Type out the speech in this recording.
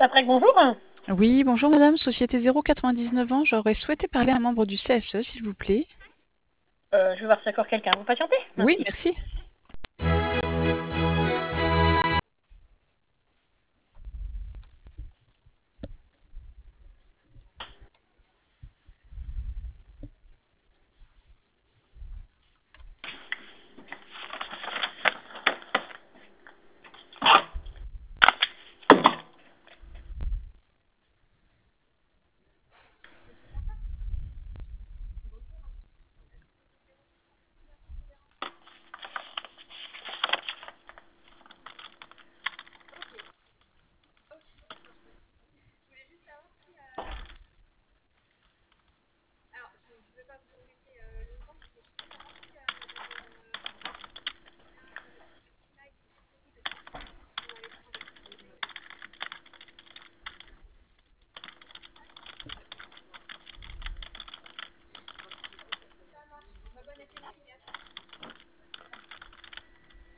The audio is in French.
Patrick, bonjour. Oui, bonjour madame, Société 099 ans, j'aurais souhaité parler à un membre du CSE, s'il vous plaît. Je vais voir si encore quelqu'un. Vous patientez? Oui, Merci. merci.